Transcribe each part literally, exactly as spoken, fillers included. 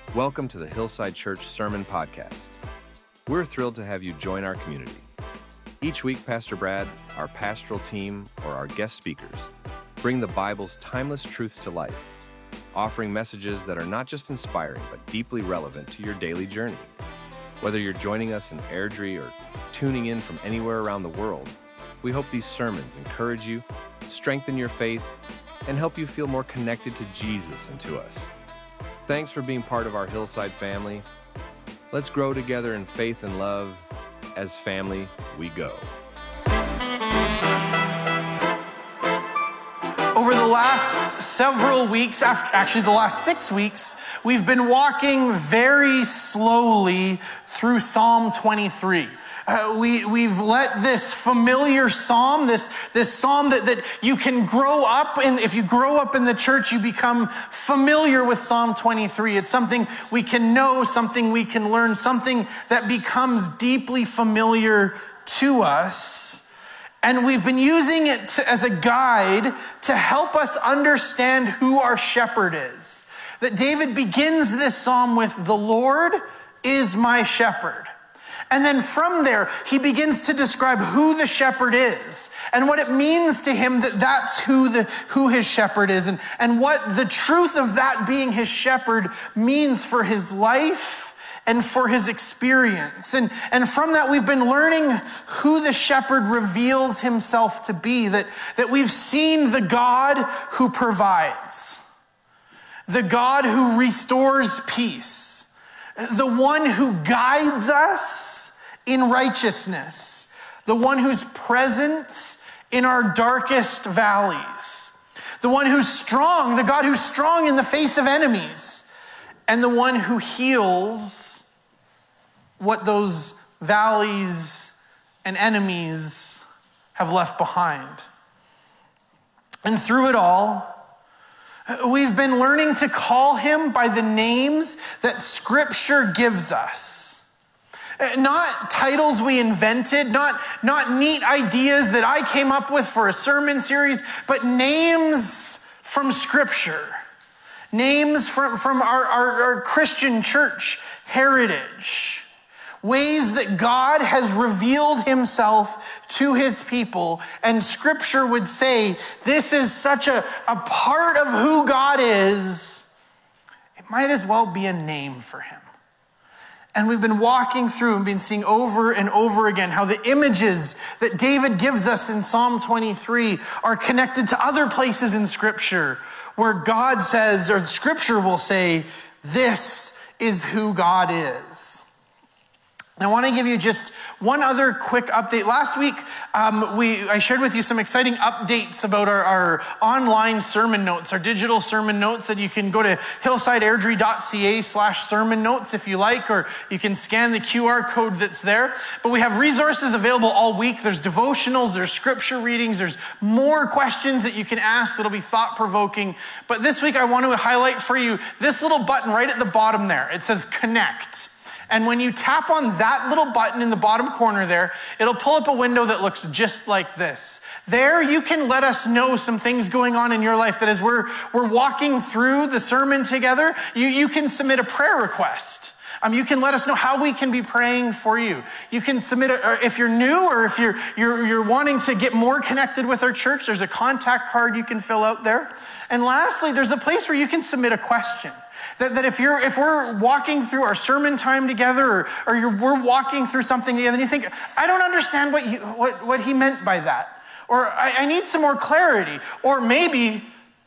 Welcome to the Hillside Church Sermon Podcast. We're thrilled to have you join our community. Each week, Pastor Brad, our pastoral team, or our guest speakers bring the Bible's timeless truths to life, offering messages that are not just inspiring, but deeply relevant to your daily journey. Whether you're joining us in Airdrie or tuning in from anywhere around the world, we hope these sermons encourage you, strengthen your faith, and help you feel more connected to Jesus and to us. Thanks for being part of our Hillside family. Let's grow together in faith and love. As family, we go. Over the last several weeks, actually the last six weeks, we've been walking very slowly through Psalm twenty-three. Uh, we, we've let this familiar psalm, this, this psalm that, that you can grow up in. If you grow up in the church, you become familiar with Psalm twenty-three. It's something we can know, something we can learn, something that becomes deeply familiar to us. And we've been using it to, as a guide to help us understand who our shepherd is. That David begins this psalm with, "The Lord is my shepherd." And then from there, he begins to describe who the shepherd is and what it means to him that that's who the who his shepherd is, and, and what the truth of that being his shepherd means for his life and for his experience. And, and from that, we've been learning who the shepherd reveals himself to be, that, that we've seen the God who provides, the God who restores peace, the one who guides us in righteousness, the one who's present in our darkest valleys, the one who's strong, the God who's strong in the face of enemies, and the one who heals what those valleys and enemies have left behind. And through it all, we've been learning to call him by the names that Scripture gives us. Not titles we invented, not, not neat ideas that I came up with for a sermon series, but names from Scripture. Names from, from our, our, our Christian church heritage. Ways that God has revealed himself to his people, and Scripture would say this is such a, a part of who God is, it might as well be a name for him. And we've been walking through and been seeing over and over again how the images that David gives us in Psalm twenty-three are connected to other places in Scripture where God says, or Scripture will say, this is who God is. I want to give you just one other quick update. Last week, um, we I shared with you some exciting updates about our, our online sermon notes, our digital sermon notes, that you can go to hillsideairdrie.ca slash sermon notes if you like, or you can scan the Q R code that's there. But we have resources available all week. There's devotionals, there's scripture readings, there's more questions that you can ask that'll be thought-provoking. But this week, I want to highlight for you this little button right at the bottom there. It says Connect. And when you tap on that little button in the bottom corner there, it'll pull up a window that looks just like this. There, you can let us know some things going on in your life, that as we're, we're walking through the sermon together, you, you can submit a prayer request. Um, you can let us know how we can be praying for you. You can submit, a, or if you're new or if you're, you're, you're wanting to get more connected with our church, there's a contact card you can fill out there. And lastly, there's a place where you can submit a question. That, that if you're if we're walking through our sermon time together, or, or you're, we're walking through something together, and you think, I don't understand what, you, what, what he meant by that. Or I, I need some more clarity. Or maybe,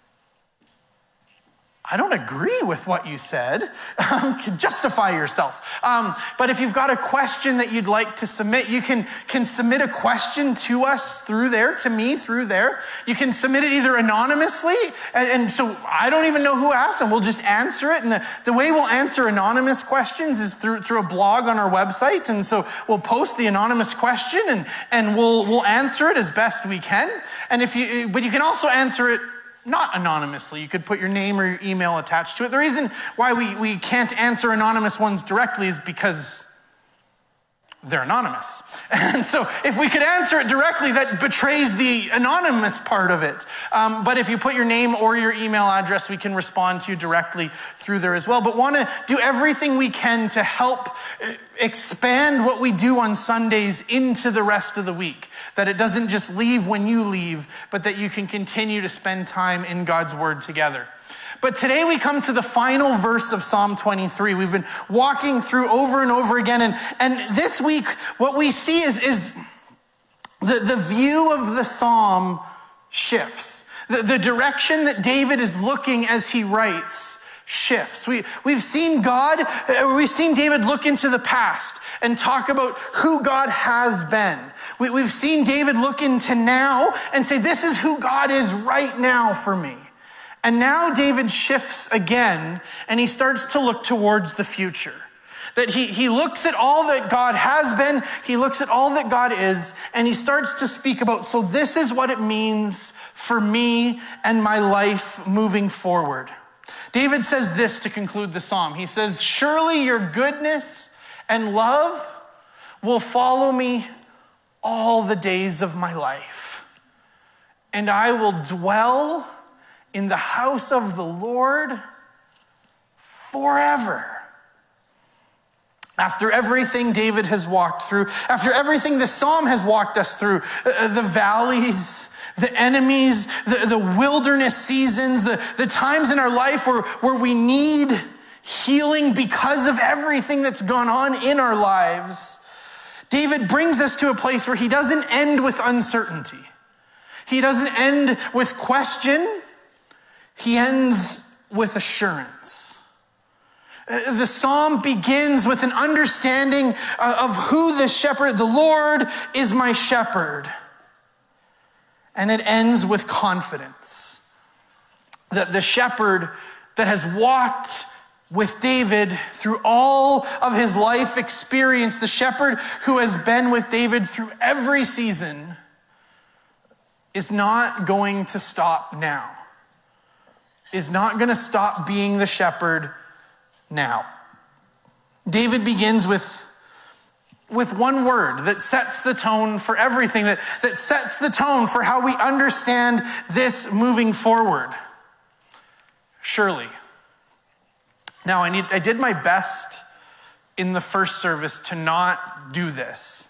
I don't agree with what you said. Um, justify yourself. Um, but if you've got a question that you'd like to submit, you can, can submit a question to us through there, to me through there. You can submit it either anonymously, and, and so I don't even know who asked, and we'll just answer it. And the, the way we'll answer anonymous questions is through, through a blog on our website. And so we'll post the anonymous question, and, and we'll, we'll answer it as best we can. And if you, but you can also answer it not anonymously. You could put your name or your email attached to it. The reason why we, we can't answer anonymous ones directly is because they're anonymous. And so if we could answer it directly, that betrays the anonymous part of it. Um, but if you put your name or your email address, we can respond to you directly through there as well. But want to do everything we can to help expand what we do on Sundays into the rest of the week. That it doesn't just leave when you leave, but that you can continue to spend time in God's word together. But today we come to the final verse of Psalm twenty-three. We've been walking through over and over again. And, and this week, what we see is, is the, the view of the psalm shifts. The, the direction that David is looking as he writes shifts. We, we've seen God, we've seen David look into the past and talk about who God has been. We, we've seen David look into now and say, this is who God is right now for me. And now David shifts again, and he starts to look towards the future. That he, he looks at all that God has been, he looks at all that God is, and he starts to speak about, so this is what it means for me and my life moving forward. David says this to conclude the psalm. He says, surely your goodness and love will follow me all the days of my life, and I will dwell in the house of the Lord forever. After everything David has walked through, after everything the psalm has walked us through, the valleys, the enemies, the, the wilderness seasons, the, the times in our life where, where we need healing because of everything that's gone on in our lives, David brings us to a place where he doesn't end with uncertainty. He doesn't end with question. He ends with assurance. The psalm begins with an understanding of who the shepherd, the Lord is my shepherd. And it ends with confidence. That the shepherd that has walked with David through all of his life experience, the shepherd who has been with David through every season, is not going to stop now. Is not going to stop being the shepherd now. David begins with, with one word that sets the tone for everything, that, that sets the tone for how we understand this moving forward. Surely. Now, I need I did my best in the first service to not do this.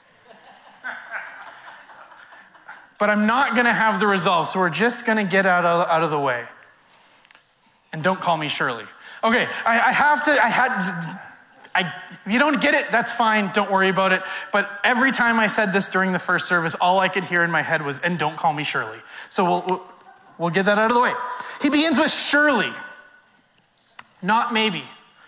But I'm not going to have the resolve, so we're just going to get out of, out of the way. And don't call me Shirley. Okay, I, I have to, I had, to, I, if you don't get it, that's fine, don't worry about it. But every time I said this during the first service, all I could hear in my head was, and don't call me Shirley. So we'll, we'll, we'll get that out of the way. He begins with surely, not maybe,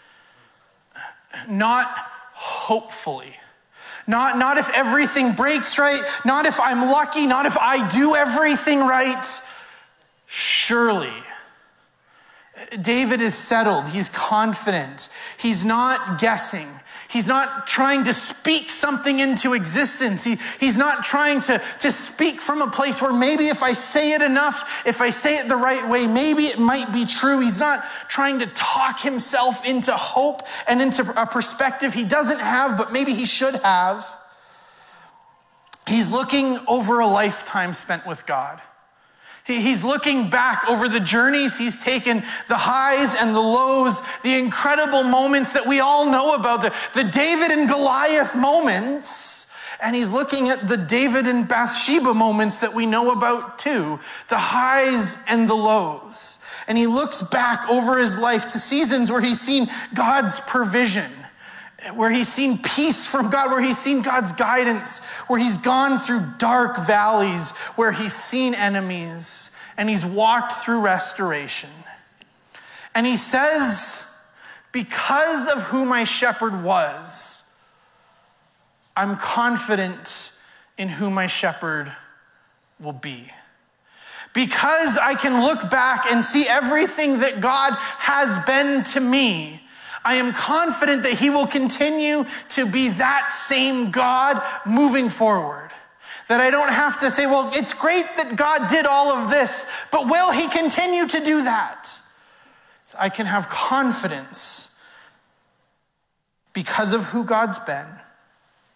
not hopefully. Not, not if everything breaks right, not if I'm lucky, not if I do everything right. Surely. David is settled. He's confident. He's not guessing. He's not trying to speak something into existence. He, he's not trying to, to speak from a place where maybe if I say it enough, if I say it the right way, maybe it might be true. He's not trying to talk himself into hope and into a perspective he doesn't have, but maybe he should have. He's looking over a lifetime spent with God. He's looking back over the journeys he's taken, the highs and the lows, the incredible moments that we all know about, the, the David and Goliath moments. And he's looking at the David and Bathsheba moments that we know about too, the highs and the lows. And he looks back over his life to seasons where he's seen God's provision, where he's seen peace from God, where he's seen God's guidance, where he's gone through dark valleys, where he's seen enemies, and he's walked through restoration. And he says, because of who my shepherd was, I'm confident in who my shepherd will be. Because I can look back and see everything that God has been to me, I am confident that he will continue to be that same God moving forward. That I don't have to say, well, it's great that God did all of this, but will he continue to do that? So I can have confidence because of who God's been,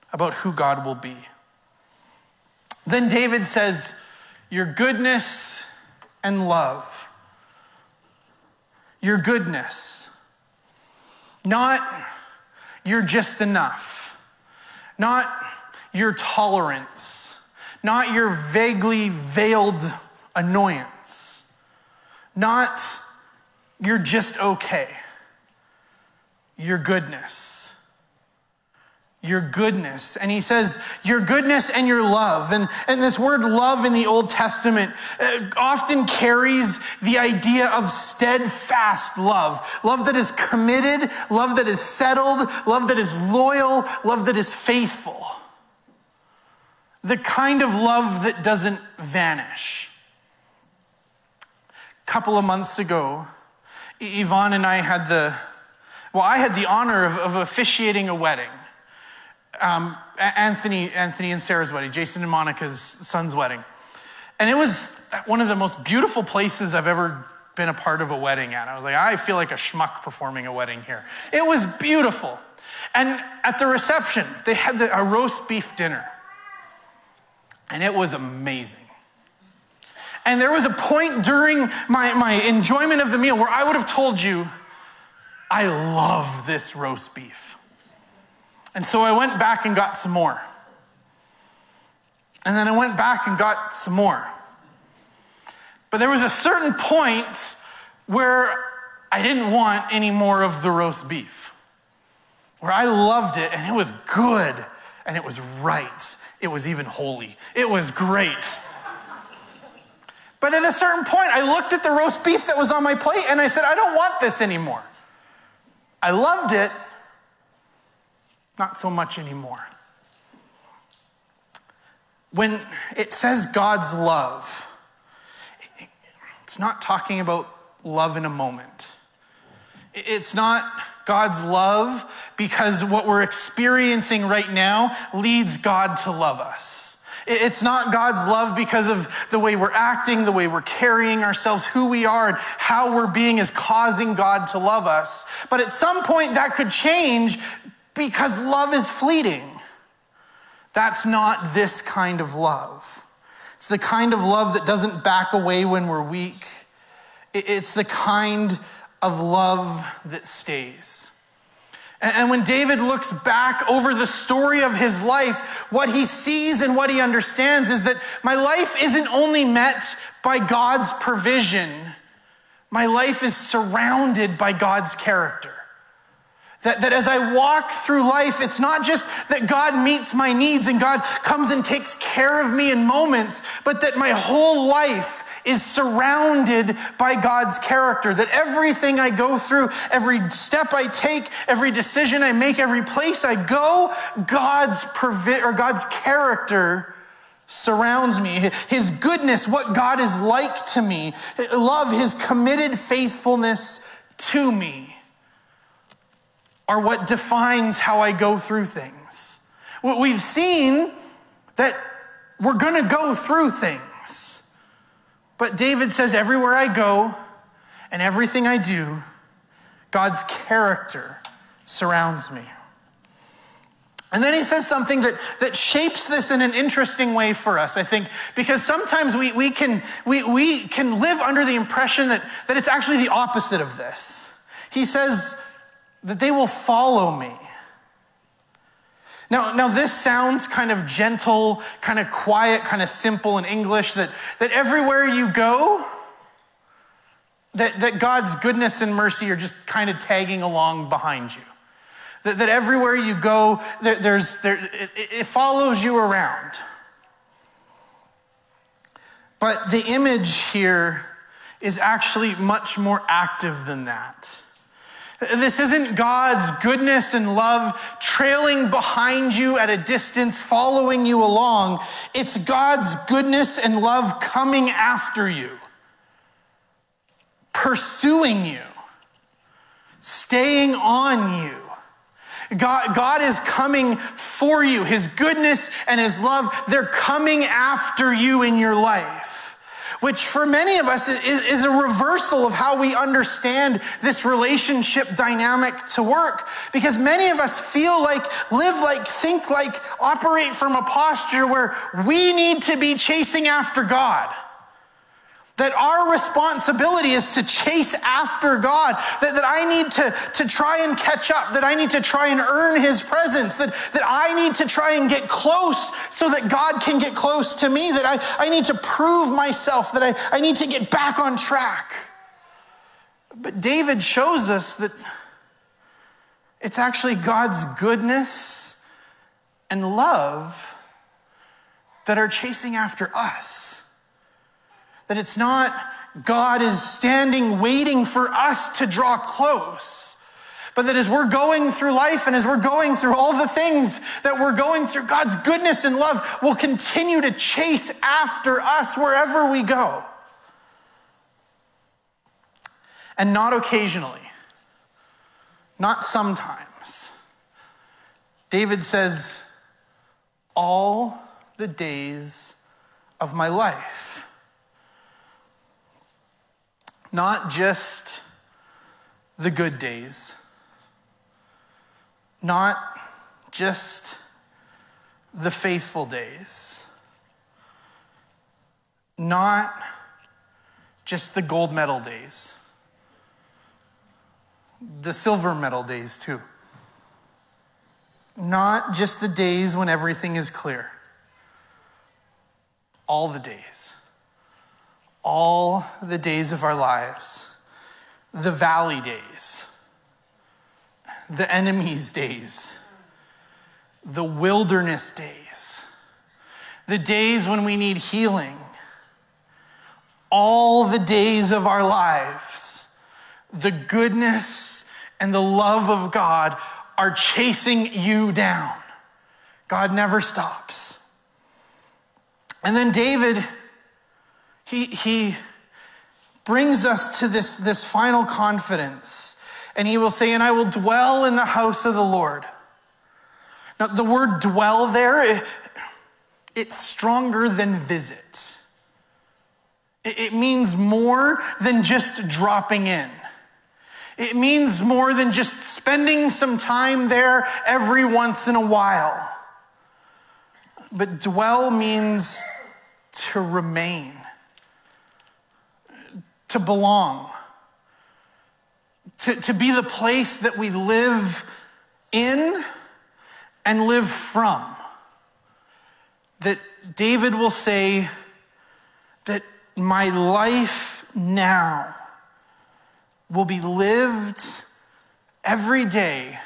about who God will be. Then David says, your goodness and love. Your goodness. Not you're just enough. Not your tolerance. Not your vaguely veiled annoyance. Not you're just okay. Your goodness. Your goodness. And he says, your goodness and your love. And, and this word love in the Old Testament uh, often carries the idea of steadfast love. Love that is committed, love that is settled, love that is loyal, love that is faithful. The kind of love that doesn't vanish. A couple of months ago, Yvonne and I had the, well, I had the honor of, of officiating a wedding. Um, Anthony, Anthony and Sarah's wedding, Jason and Monica's son's wedding. And it was one of the most beautiful places I've ever been a part of a wedding at. I was like, I feel like a schmuck performing a wedding here. It was beautiful. And at the reception, they had the, a roast beef dinner. And it was amazing. And there was a point during my, my enjoyment of the meal where I would have told you, I love this roast beef. And so I went back and got some more. And then I went back and got some more. But there was a certain point where I didn't want any more of the roast beef. Where I loved it and it was good and it was right. It was even holy. It was great. But at a certain point, I looked at the roast beef that was on my plate and I said, I don't want this anymore. I loved it. Not so much anymore. When it says God's love, it's not talking about love in a moment. It's not God's love because what we're experiencing right now leads God to love us. It's not God's love because of the way we're acting, the way we're carrying ourselves, who we are, and how we're being is causing God to love us. But at some point that could change because love is fleeting. That's not this kind of love. It's the kind of love that doesn't back away when we're weak. It's the kind of love that stays. And when David looks back over the story of his life, what he sees and what he understands is that my life isn't only met by God's provision. My life is surrounded by God's character. That, that as I walk through life, it's not just that God meets my needs and God comes and takes care of me in moments, but that my whole life is surrounded by God's character. That everything I go through, every step I take, every decision I make, every place I go, God's provi- or God's character surrounds me. His goodness, what God is like to me, love, his committed faithfulness to me, are what defines how I go through things. We've seen that we're going to go through things. But David says, everywhere I go and everything I do, God's character surrounds me. And then he says something that, that shapes this in an interesting way for us, I think, because sometimes we, we, can, we, we can live under the impression that, that it's actually the opposite of this. He says that they will follow me. Now, now this sounds kind of gentle, kind of quiet, kind of simple in English, that, that everywhere you go, that, that God's goodness and mercy are just kind of tagging along behind you. That, that everywhere you go, there, there's, there, it, it follows you around. But the image here is actually much more active than that. This isn't God's goodness and love trailing behind you at a distance, following you along. It's God's goodness and love coming after you, pursuing you, staying on you. God, God is coming for you. His goodness and his love, they're coming after you in your life. which for many of us is, is a reversal of how we understand this relationship dynamic to work. Because many of us feel like, live like, think like, operate from a posture where we need to be chasing after God. That our responsibility is to chase after God. That, that I need to, to try and catch up. That I need to try and earn his presence. That, that I need to try and get close so that God can get close to me. That I, I need to prove myself. That I, I need to get back on track. But David shows us that it's actually God's goodness and love that are chasing after us. That it's not God is standing waiting for us to draw close, but that as we're going through life and as we're going through all the things that we're going through, God's goodness and love will continue to chase after us wherever we go. And not occasionally, not sometimes. David says, all the days of my life. Not just the good days. Not just the faithful days. Not just the gold medal days. The silver medal days too. Not just the days when everything is clear. All the days. All the days of our lives, the valley days, the enemy's days, the wilderness days, the days when we need healing, all the days of our lives, the goodness and the love of God are chasing you down. God never stops. And then David, He, he brings us to this, this final confidence. And he will say, and I will dwell in the house of the Lord. Now, the word dwell there, it, it's stronger than visit. It, it means more than just dropping in. It means more than just spending some time there every once in a while. But dwell means to remain. To belong, to, to be the place that we live in and live from. That David will say that my life now will be lived every day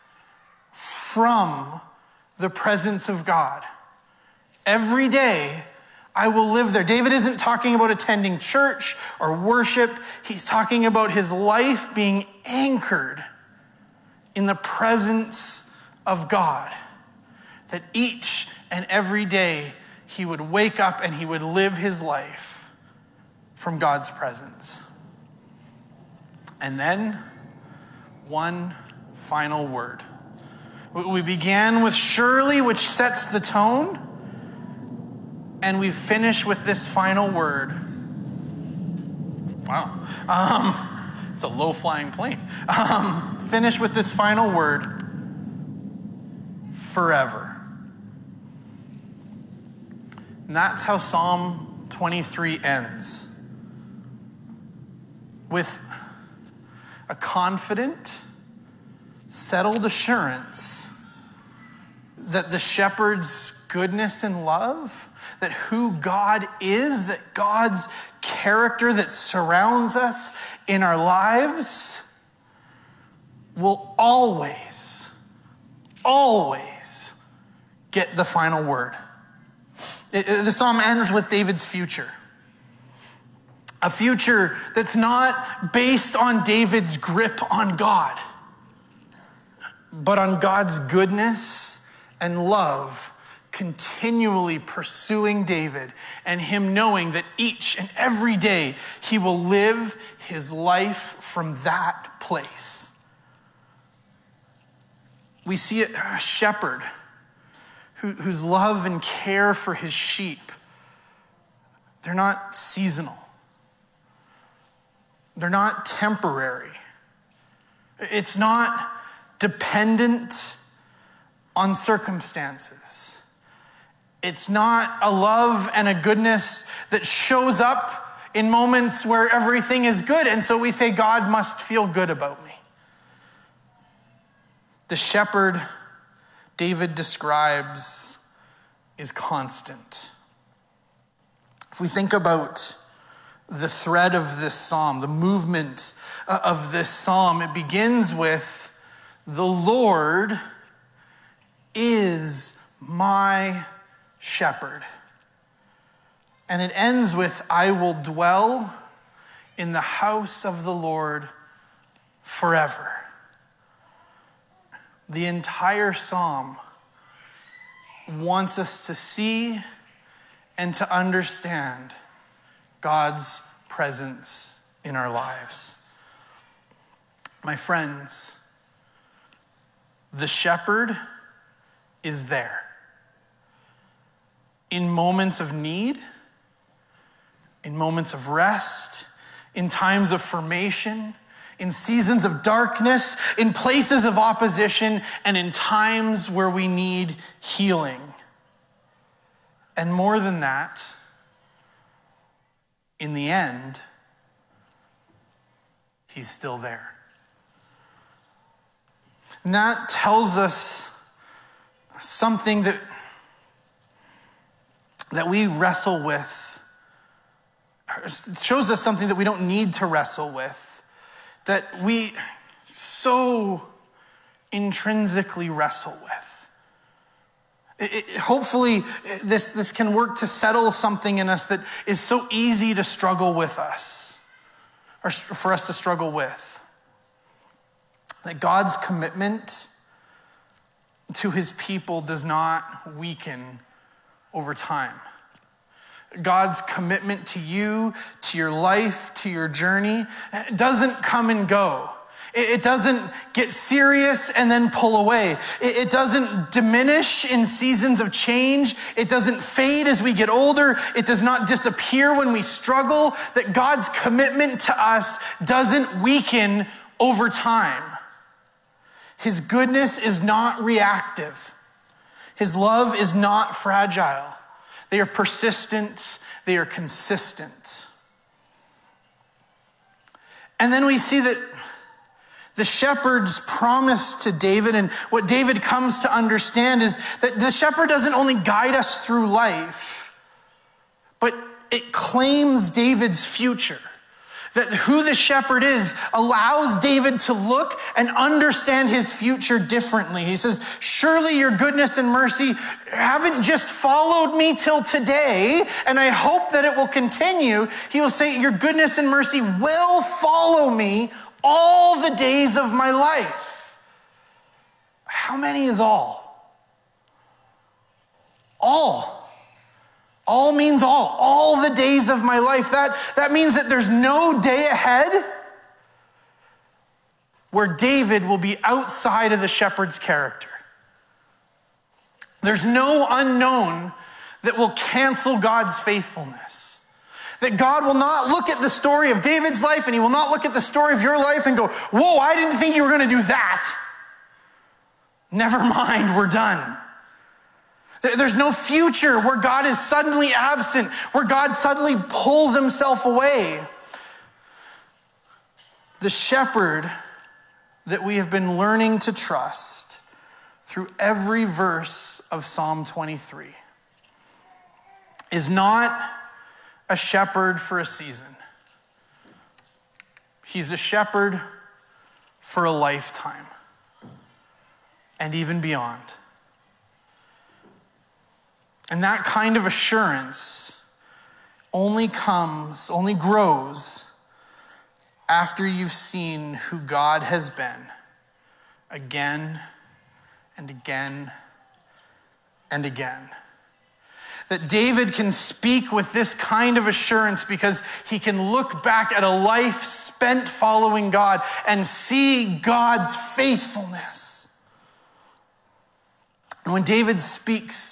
from the presence of God. Every day I will live there. David isn't talking about attending church or worship. He's talking about his life being anchored in the presence of God. That each and every day he would wake up and he would live his life from God's presence. And then one final word. We began with surely, which sets the tone. And we finish with this final word. Wow. Um, it's a low-flying plane. Um, finish with this final word. Forever. And that's how Psalm twenty-three ends. With a confident, settled assurance that the shepherd's goodness and love, that who God is, that God's character that surrounds us in our lives will always, always get the final word. It, it, the psalm ends with David's future. A future that's not based on David's grip on God, but on God's goodness and love continually pursuing David, and him knowing that each and every day he will live his life from that place. We see a shepherd who, whose love and care for his sheep They're not seasonal. They're not temporary. It's not dependent on circumstances. It's not a love and a goodness that shows up in moments where everything is good, and so we say, God must feel good about me. The shepherd David describes is constant. If we think about the thread of this psalm, the movement of this psalm, it begins with, the Lord is my shepherd. And it ends with, I will dwell in the house of the Lord forever. The entire psalm wants us to see and to understand God's presence in our lives. My friends, the shepherd is there. In moments of need, in moments of rest, in times of formation, in seasons of darkness, in places of opposition, and in times where we need healing. And more than that, in the end, he's still there. And that tells us something that, that we wrestle with. It shows us something that we don't need to wrestle with, that we so intrinsically wrestle with. It, it, hopefully, this, this can work to settle something in us that is so easy to struggle with us, or for us to struggle with. That God's commitment to his people does not weaken over time. God's commitment to you, to your life, to your journey, doesn't come and go. It doesn't get serious and then pull away. It doesn't diminish in seasons of change. It doesn't fade as we get older. It does not disappear when we struggle. That God's commitment to us doesn't weaken over time. His goodness is not reactive. His love is not fragile. They are persistent. They are consistent. And then we see that the shepherd's promise to David, and what David comes to understand, is that the shepherd doesn't only guide us through life, but it claims David's future. That who the shepherd is allows David to look and understand his future differently. He says, surely your goodness and mercy haven't just followed me till today, and I hope that it will continue. He will say, your goodness and mercy will follow me all the days of my life. How many is all? All. All means all. All the days of my life. That, that means that there's no day ahead where David will be outside of the shepherd's character. There's no unknown that will cancel God's faithfulness. That God will not look at the story of David's life and he will not look at the story of your life and go, whoa, I didn't think you were going to do that. Never mind, we're done. There's no future where God is suddenly absent, where God suddenly pulls himself away. The shepherd that we have been learning to trust through every verse of Psalm twenty-three is not a shepherd for a season. He's a shepherd for a lifetime and even beyond. And that kind of assurance only comes, only grows after you've seen who God has been again and again and again. That David can speak with this kind of assurance because he can look back at a life spent following God and see God's faithfulness. And when David speaks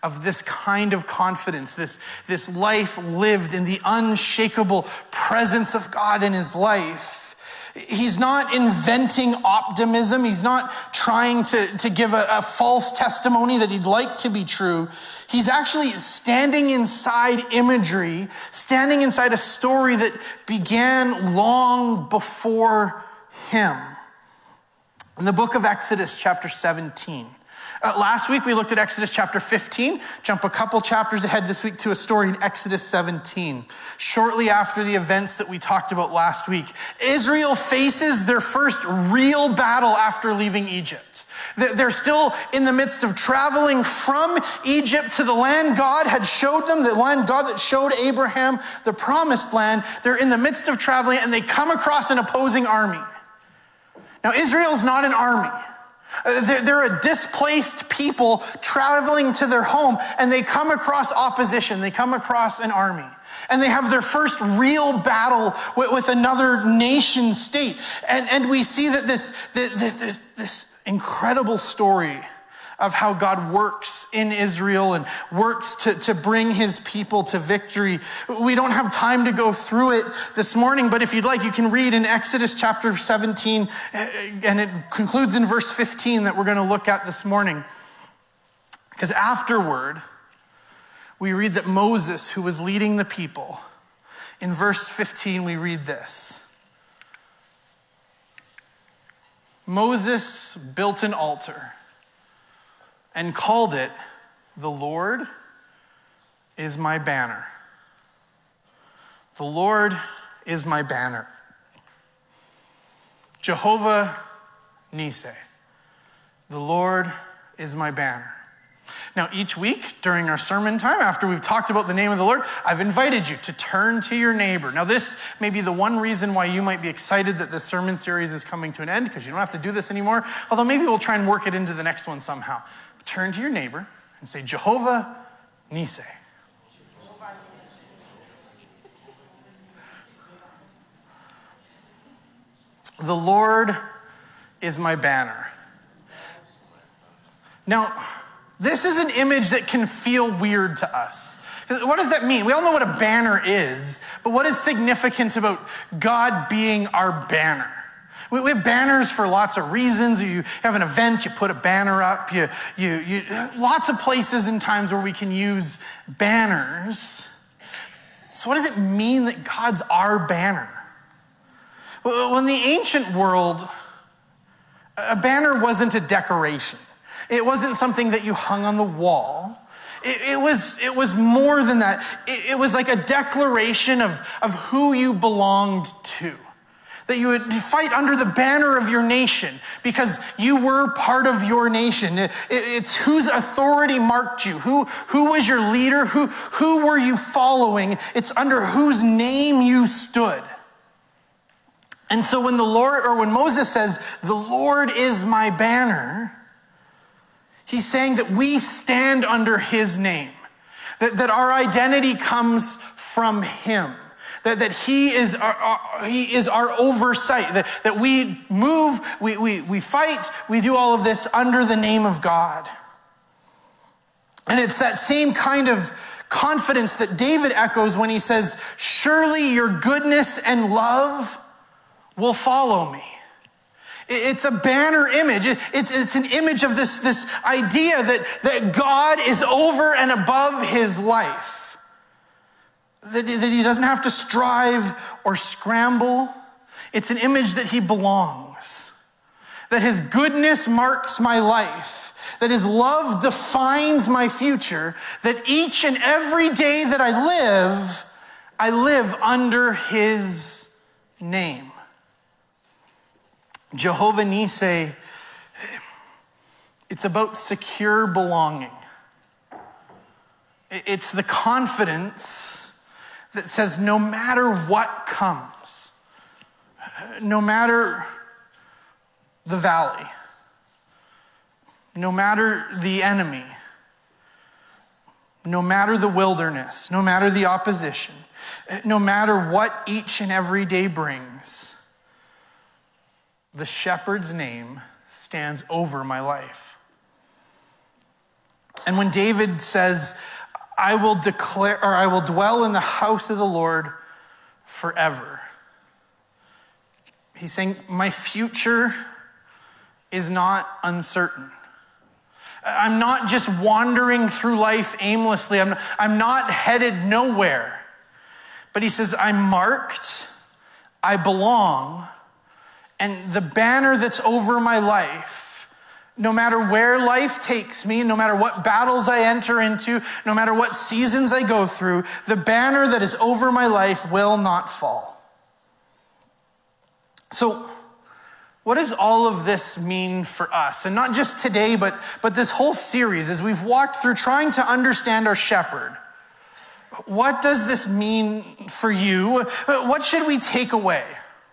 of this kind of confidence, this, this life lived in the unshakable presence of God in his life. He's not inventing optimism. He's not trying to, to give a, a false testimony that he'd like to be true. He's actually standing inside imagery, standing inside a story that began long before him. In the book of Exodus, chapter seventeen. Uh, last week, we looked at Exodus chapter fifteen. Jump a couple chapters ahead this week to a story in Exodus seventeen. Shortly after the events that we talked about last week, Israel faces their first real battle after leaving Egypt. They're still in the midst of traveling from Egypt to the land God had showed them, the land God that showed Abraham the promised land. They're in the midst of traveling, and they come across an opposing army. Now, Israel's not an army. They're a displaced people traveling to their home, and they come across opposition. They come across an army, and they have their first real battle with, with another nation state. And, and we see that this, this, this incredible story of how God works in Israel and works to, to bring his people to victory. We don't have time to go through it this morning, but if you'd like, you can read in Exodus chapter seventeen, and it concludes in verse fifteen that we're going to look at this morning. Because afterward, we read that Moses, who was leading the people, in verse fifteen, we read this. Moses built an altar and called it, "The Lord is my banner." The Lord is my banner. Jehovah Nissi. The Lord is my banner. Now, each week during our sermon time, after we've talked about the name of the Lord, I've invited you to turn to your neighbor. Now, this may be the one reason why you might be excited that this sermon series is coming to an end, because you don't have to do this anymore, although maybe we'll try and work it into the next one somehow. Turn to your neighbor and say, Jehovah Nissi. The Lord is my banner. Now, this is an image that can feel weird to us. What does that mean? We all know what a banner is, but what is significant about God being our banner? We have banners for lots of reasons. You have an event, you put a banner up. You, you, you, lots of places and times where we can use banners. So what does it mean that God's our banner? Well, in the ancient world, a banner wasn't a decoration. It wasn't something that you hung on the wall. It, it, was, it was more than that. It, it was like a declaration of, of who you belonged to. That you would fight under the banner of your nation because you were part of your nation. It, it, it's whose authority marked you. Who, who was your leader? Who, who were you following? It's under whose name you stood. And so when the Lord, or when Moses says, "The Lord is my banner," he's saying that we stand under his name. That, that our identity comes from him. That, that he is our, our, he is our oversight, that, that we move, we, we, we fight, we do all of this under the name of God. And it's that same kind of confidence that David echoes when he says, "Surely your goodness and love will follow me." It's a banner image. It's, it's an image of this, this idea that, that God is over and above his life. That, that he doesn't have to strive or scramble. It's an image that he belongs. That his goodness marks my life. That his love defines my future. That each and every day that I live, I live under his name. Jehovah Nissi, it's about secure belonging. It's the confidence that says no matter what comes, no matter the valley, no matter the enemy, no matter the wilderness, no matter the opposition, no matter what each and every day brings, the shepherd's name stands over my life. And when David says, I will declare, or I will dwell in the house of the Lord forever, he's saying, my future is not uncertain. I'm not just wandering through life aimlessly. I'm, I'm not headed nowhere. But he says, I'm marked, I belong, and the banner that's over my life, no matter where life takes me, no matter what battles I enter into, no matter what seasons I go through, the banner that is over my life will not fall. So, what does all of this mean for us? And not just today, but, but this whole series, as we've walked through trying to understand our shepherd. What does this mean for you? What should we take away?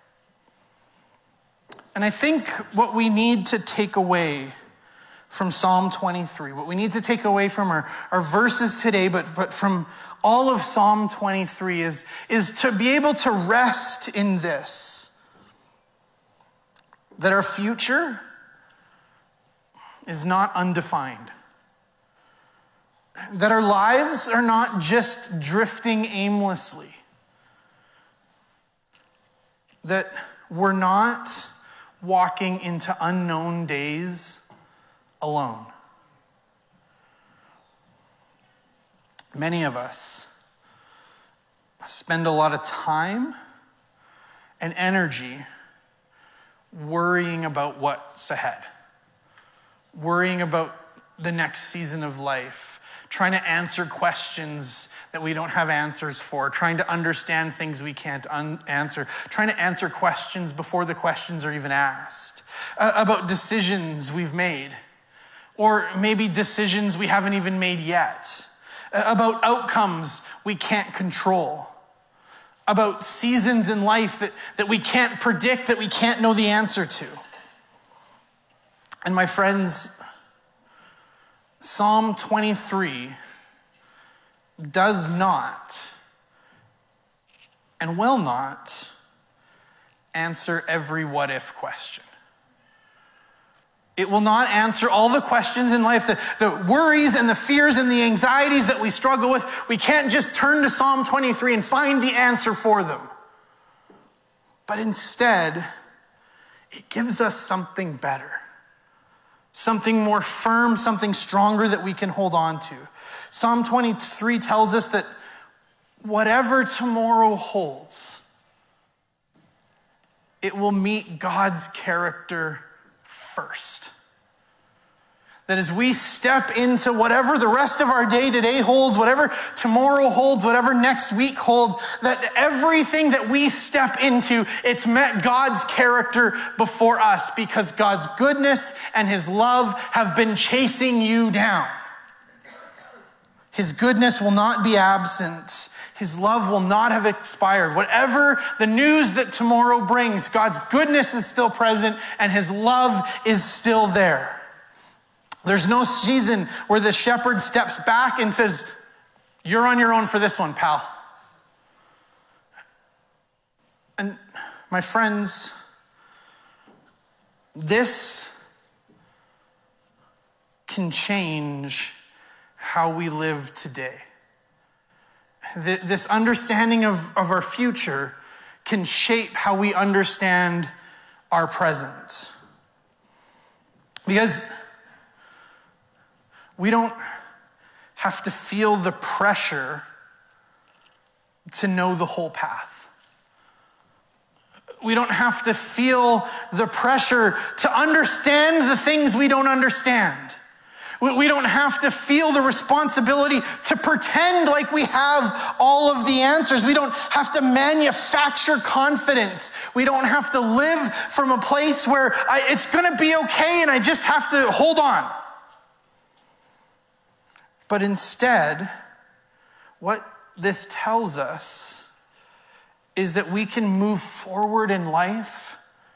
And I think what we need to take away from Psalm twenty-three, what we need to take away from our, our verses today, but, but from all of Psalm twenty-three is, is to be able to rest in this. That our future is not undefined. That our lives are not just drifting aimlessly. That we're not walking into unknown days alone. Many of us spend a lot of time and energy worrying about what's ahead, worrying about the next season of life, trying to answer questions that we don't have answers for, trying to understand things we can't un- answer, trying to answer questions before the questions are even asked, uh, about decisions we've made, or maybe decisions we haven't even made yet, uh, about outcomes we can't control, about seasons in life that, that we can't predict, that we can't know the answer to. And my friends, Psalm twenty-three does not and will not answer every what-if question. It will not answer all the questions in life, the, the worries and the fears and the anxieties that we struggle with. We can't just turn to Psalm twenty-three and find the answer for them. But instead, it gives us something better. Something more firm, something stronger that we can hold on to. Psalm twenty-three tells us that whatever tomorrow holds, it will meet God's character first. That as we step into whatever the rest of our day today holds, whatever tomorrow holds, whatever next week holds, that everything that we step into, it's met God's character before us, because God's goodness and his love have been chasing you down. His goodness will not be absent. His love will not have expired. Whatever the news that tomorrow brings, God's goodness is still present and his love is still there. There's no season where the shepherd steps back and says, you're on your own for this one, pal. And my friends, this can change how we live today. This understanding of, of our future can shape how we understand our present. Because we don't have to feel the pressure to know the whole path. We don't have to feel the pressure to understand the things we don't understand. We don't have to feel the responsibility to pretend like we have all of the answers. We don't have to manufacture confidence. We don't have to live from a place where I, it's going to be okay and I just have to hold on. But instead, what this tells us is that we can move forward in life,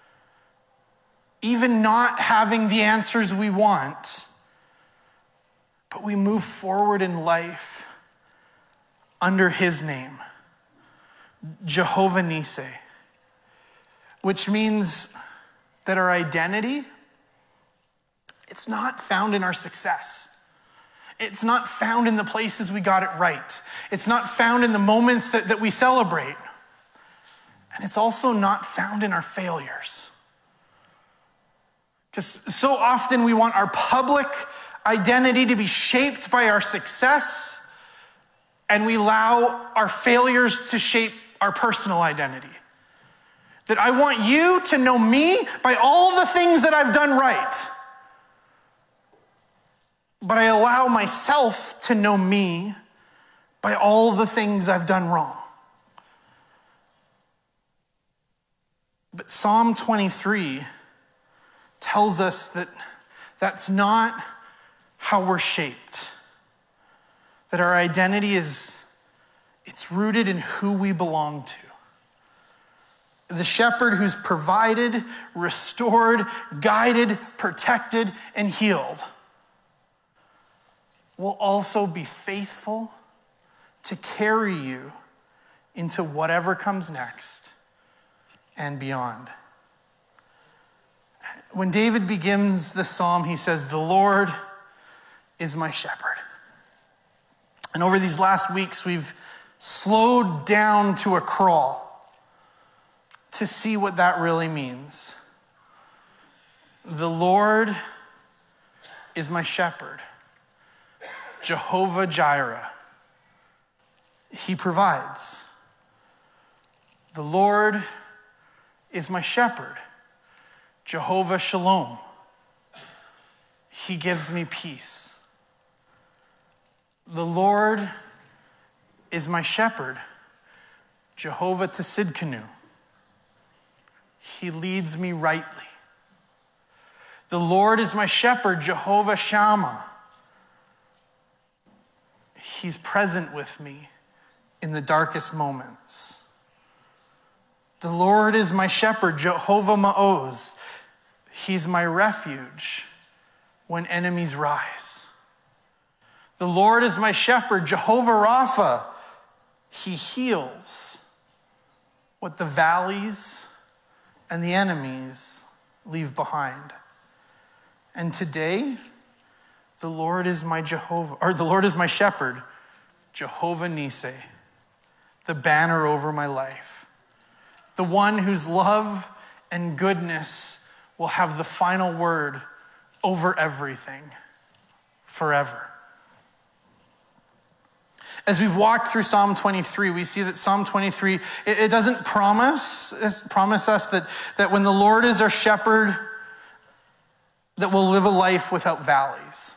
even not having the answers we want. But we move forward in life under his name, Jehovah Nissi, which means that our identity, it's not found in our success. It's not found in the places we got it right. It's not found in the moments that, that we celebrate. And it's also not found in our failures. Because so often we want our public identity to be shaped by our success, and we allow our failures to shape our personal identity. That I want you to know me by all the things that I've done right. But I allow myself to know me by all the things I've done wrong. But Psalm twenty-three tells us that that's not how we're shaped. That our identity is, it's rooted in who we belong to. The shepherd who's provided, restored, guided, protected, and healed will also be faithful to carry you into whatever comes next and beyond. When David begins the psalm, he says, "The Lord is my shepherd." And over these last weeks, we've slowed down to a crawl to see what that really means. The Lord is my shepherd. Jehovah Jireh. He provides. The Lord is my shepherd. Jehovah Shalom. He gives me peace. The Lord is my shepherd. Jehovah Tsidkenu. He leads me rightly. The Lord is my shepherd. Jehovah Shammah. He's present with me in the darkest moments. The Lord is my shepherd, Jehovah Ma'oz. He's my refuge when enemies rise. The Lord is my shepherd, Jehovah Rapha. He heals what the valleys and the enemies leave behind. And today, the Lord is my Jehovah, or the Lord is my shepherd, Jehovah Nissi, the banner over my life, the one whose love and goodness will have the final word over everything forever. As we've walked through Psalm twenty-three, we see that Psalm twenty-three, it, it doesn't promise, promise us that, that when the Lord is our shepherd, that we'll live a life without valleys.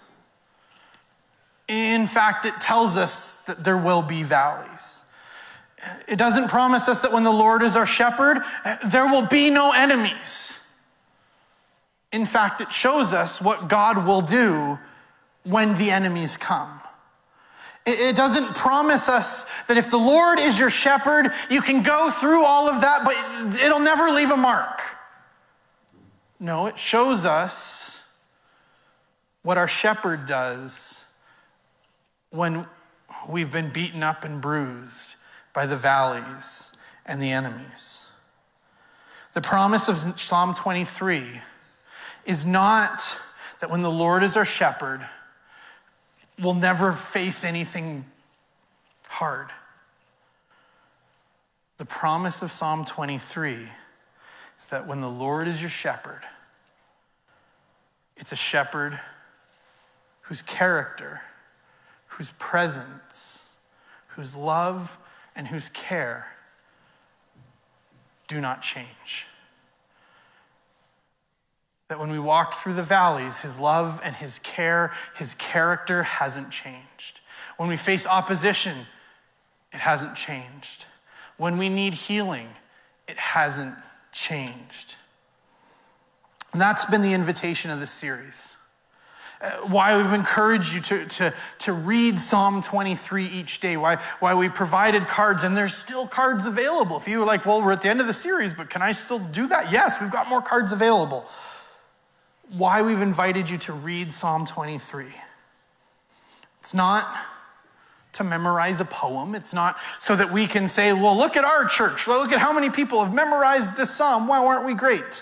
In fact, it tells us that there will be valleys. It doesn't promise us that when the Lord is our shepherd, there will be no enemies. In fact, it shows us what God will do when the enemies come. It doesn't promise us that if the Lord is your shepherd, you can go through all of that, but it'll never leave a mark. No, it shows us what our shepherd does when we've been beaten up and bruised by the valleys and the enemies. The promise of Psalm twenty-three is not that when the Lord is our shepherd, we'll never face anything hard. The promise of Psalm twenty-three is that when the Lord is your shepherd, it's a shepherd whose character, whose presence, whose love, and whose care do not change. That when we walk through the valleys, his love and his care, his character hasn't changed. When we face opposition, it hasn't changed. When we need healing, it hasn't changed. And that's been the invitation of this series. Uh, why we've encouraged you to, to, to read Psalm twenty-three each day. Why, why we provided cards, and there's still cards available. If you were like, well, we're at the end of the series, but can I still do that? Yes, we've got more cards available. Why we've invited you to read Psalm twenty-three. It's not to memorize a poem. It's not so that we can say, well, look at our church. Well, look at how many people have memorized this psalm. Why aren't we great?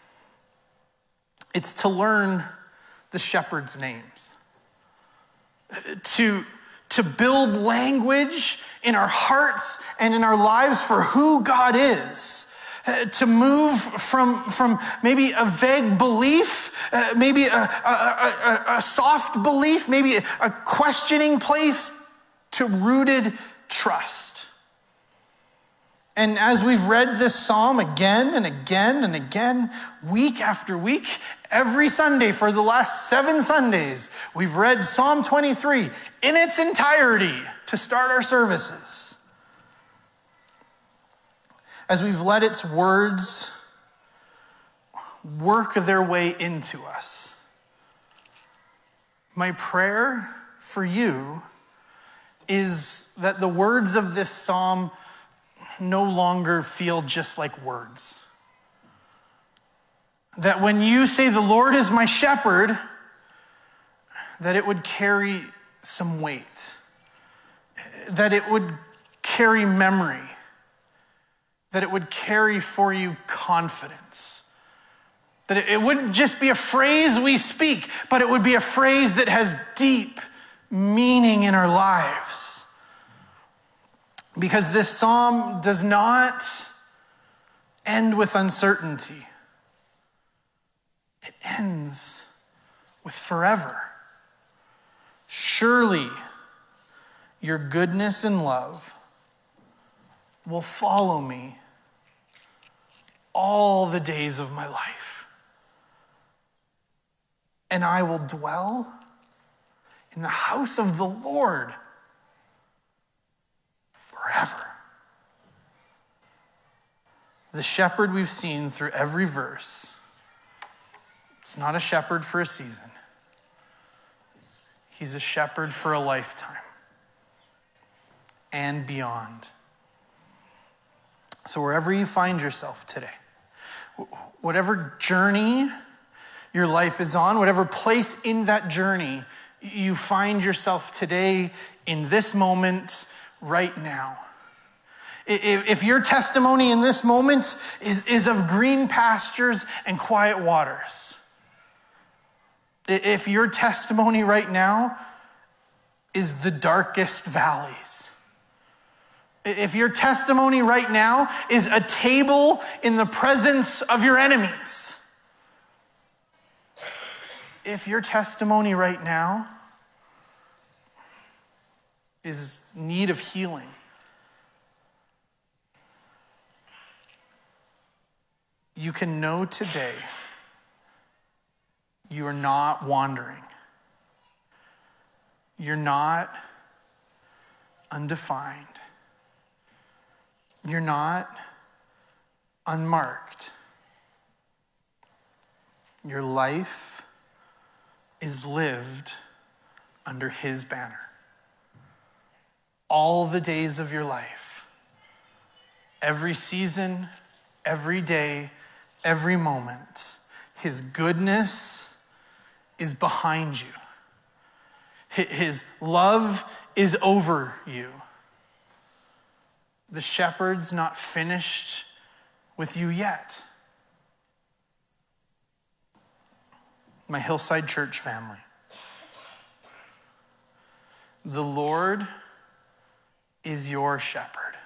It's to learn the shepherd's names. to, to build language in our hearts and in our lives for who God is. Uh, to move from, from maybe a vague belief, uh, maybe a, a, a, a soft belief, maybe a, a questioning place, to rooted trust. And as we've read this psalm again and again and again, week after week, every Sunday for the last seven Sundays, we've read Psalm twenty-three in its entirety to start our services. As we've let its words work their way into us. My prayer for you is that the words of this psalm no longer feel just like words. That when you say, "The Lord is my shepherd," that it would carry some weight. That it would carry memory. That it would carry for you confidence. That it wouldn't just be a phrase we speak, but it would be a phrase that has deep meaning in our lives. Because this psalm does not end with uncertainty. It ends with forever. Surely your goodness and love will follow me all the days of my life. And I will dwell in the house of the Lord forever. The shepherd we've seen through every verse, it's not a shepherd for a season. He's a shepherd for a lifetime and beyond. So wherever you find yourself today, whatever journey your life is on, whatever place in that journey you find yourself today, in this moment, right now. If your testimony in this moment is, is of green pastures and quiet waters, if your testimony right now is the darkest valleys, if your testimony right now is a table in the presence of your enemies, if your testimony right now is need of healing, you can know today you are not wandering. You're not undefined. You're not unmarked. Your life is lived under his banner. All the days of your life, every season, every day, every moment, his goodness is behind you. His love is over you. The shepherd's not finished with you yet. My Hillside Church family, the Lord is your shepherd.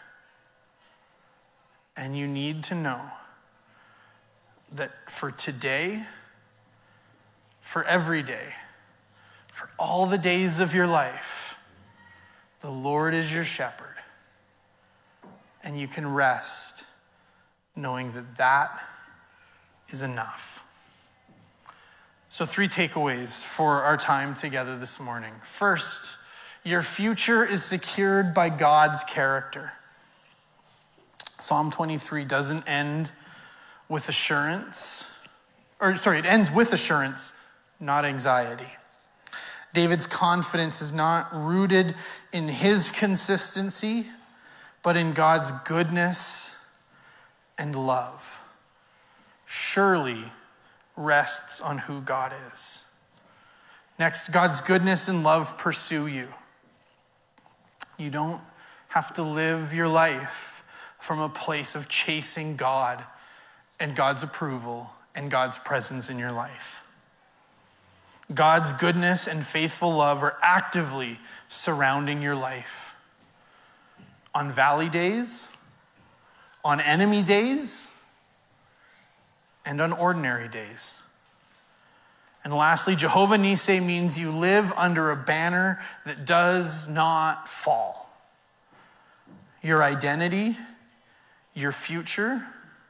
And you need to know that for today, for every day, for all the days of your life, the Lord is your shepherd. And you can rest knowing that that is enough. So three takeaways for our time together this morning. First, your future is secured by God's character. Psalm twenty-three doesn't end with assurance, or sorry, it ends with assurance, not anxiety. David's confidence is not rooted in his consistency, but in God's goodness and love. Surely rests on who God is. Next, God's goodness and love pursue you. You don't have to live your life from a place of chasing God and God's approval and God's presence in your life. God's goodness and faithful love are actively surrounding your life. On valley days, on enemy days, and on ordinary days. And lastly, Jehovah Nissi means you live under a banner that does not fall. Your identity, your future,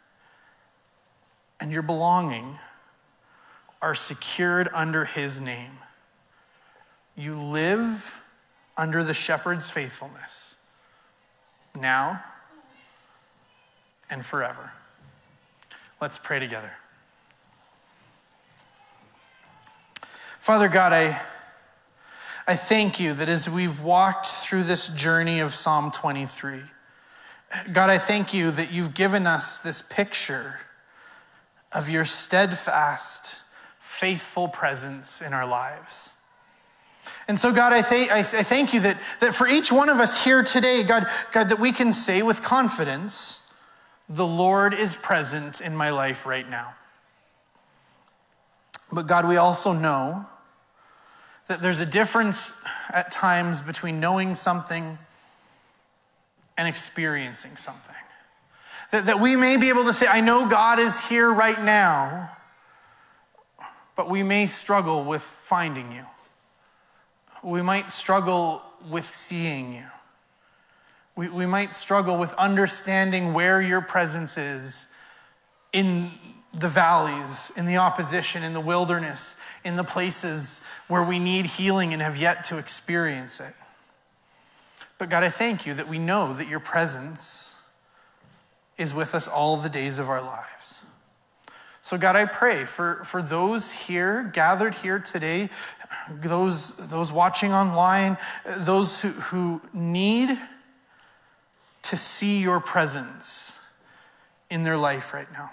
and your belonging are secured under his name. You live under the shepherd's faithfulness, now and forever. Let's pray together. Father God, I, I thank you that as we've walked through this journey of Psalm twenty-three, God, I thank you that you've given us this picture of your steadfast, faithful presence in our lives. And so, God, I, th- I thank you that, that for each one of us here today, God, God, that we can say with confidence, the Lord is present in my life right now. But God, we also know that there's a difference at times between knowing something and experiencing something. That, that we may be able to say, I know God is here right now, but we may struggle with finding you. We might struggle with seeing you. We, we might struggle with understanding where your presence is in the valleys, in the opposition, in the wilderness, in the places where we need healing and have yet to experience it. But God, I thank you that we know that your presence is with us all the days of our lives. So God, I pray for, for those here, gathered here today, those, those watching online, those who, who need to see your presence in their life right now.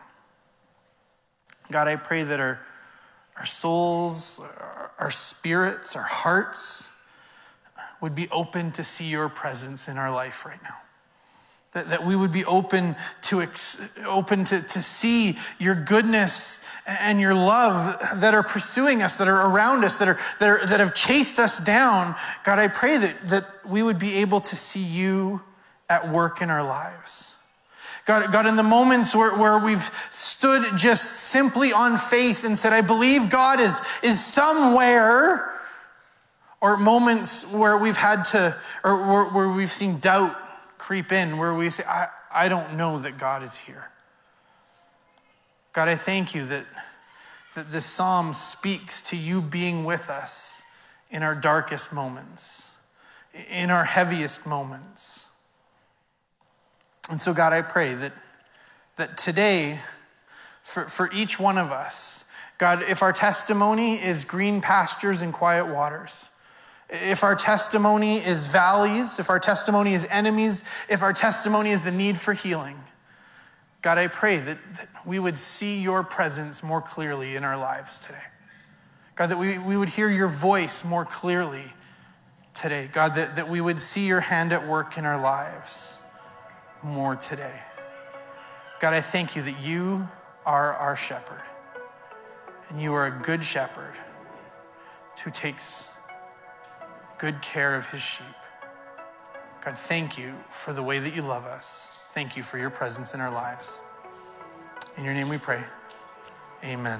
God, I pray that our, our souls, our, our spirits, our hearts would be open to see your presence in our life right now. That, that we would be open to ex, open to, to see your goodness and your love that are pursuing us, that are around us, that are that are that have chased us down. God, I pray that, that we would be able to see you at work in our lives. God, God, in the moments where, where we've stood just simply on faith and said, I believe God is, is somewhere, or moments where we've had to, or where, where we've seen doubt creep in, where we say, I, I don't know that God is here. God, I thank you that, that this psalm speaks to you being with us in our darkest moments, in our heaviest moments. And so, God, I pray that, that today, for, for each one of us, God, if our testimony is green pastures and quiet waters, if our testimony is valleys, if our testimony is enemies, if our testimony is the need for healing, God, I pray that, that we would see your presence more clearly in our lives today. God, that we, we would hear your voice more clearly today. God, that, that we would see your hand at work in our lives more today. God, I thank you that you are our shepherd, and you are a good shepherd who takes good care of his sheep. God, thank you for the way that you love us. Thank you for your presence in our lives. In your name we pray. Amen.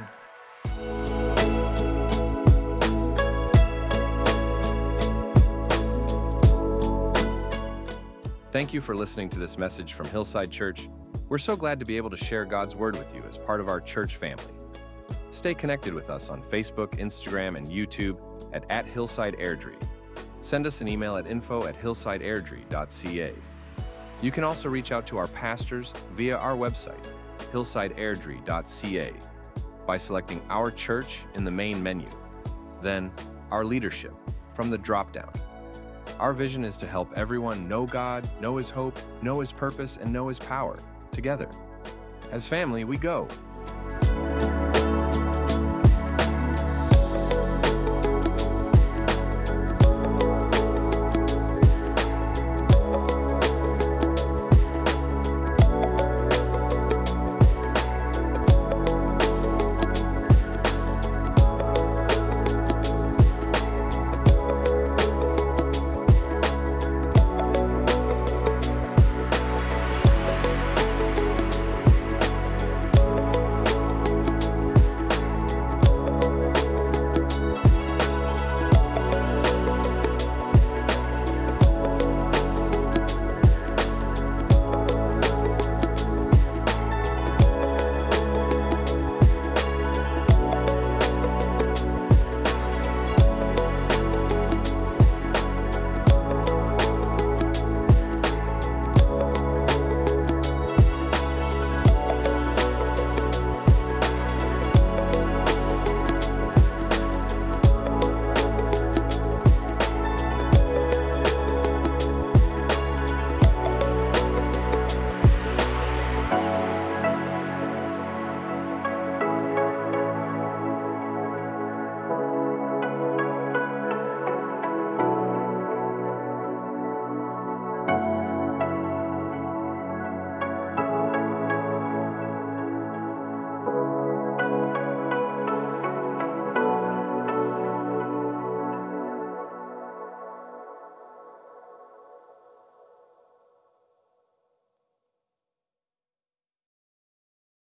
Thank you for listening to this message from Hillside Church. We're so glad to be able to share God's word with you as part of our church family. Stay connected with us on Facebook, Instagram, and YouTube at, at Hillside Airdrie. Send us an email at info at hillsideairdrie dot c a. You can also reach out to our pastors via our website, hillsideairdrie dot c a, by selecting Our Church in the main menu. Then, Our Leadership from the drop-down. Our vision is to help everyone know God, know his hope, know his purpose, and know his power together. As family, we go